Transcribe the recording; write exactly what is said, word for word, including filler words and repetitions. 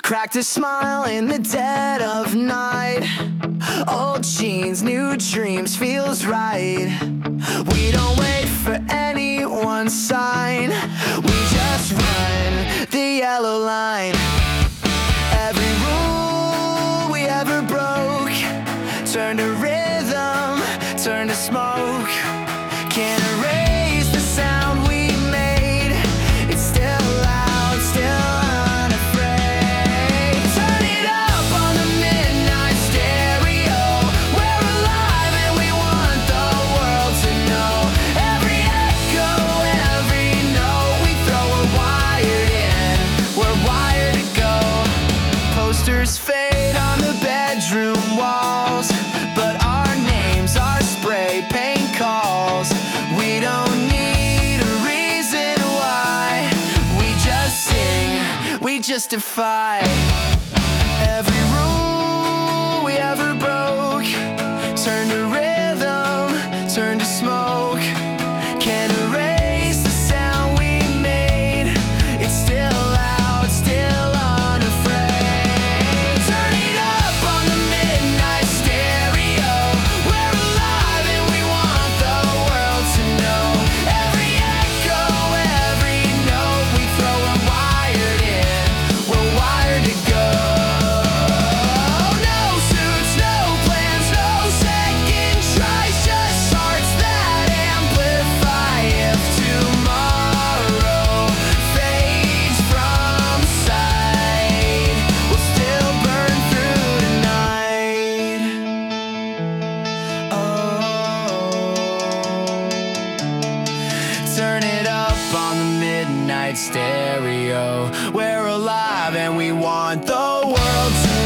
Cracked a smile in the dead of night. Old jeans, new dreams, feels right. We don't wait for anyone's sign. We just run the yellow line. Every rule we ever broke turned to rhythm, turned to smoke. Can't erase the sound we made. It's still loud, still unafraid. Turn it up on the midnight stereo. We're alive and we want the world to know. Every echo, every note we throw, we're wired in, we're wired to go. Posters fade on the bedroom walls, but our names are spray paint calls. We don't need a reason why. We just sing, we just defy. Every rule we ever broke turned to rhythm, turned to smoke. Can't erase the sound we made. It's still loud, still unafraid. Turn it up on the midnight stereo. We're alive and we want the world to know. Every echo, every note we throw, we're wired in, we're wired to go. No suits, no plans, no second tries, just hearts that amplify. If tomorrow fades from sight, we'll still burn through tonight. Oh, turn it up on the midnight stereo. We're alive and we want the world to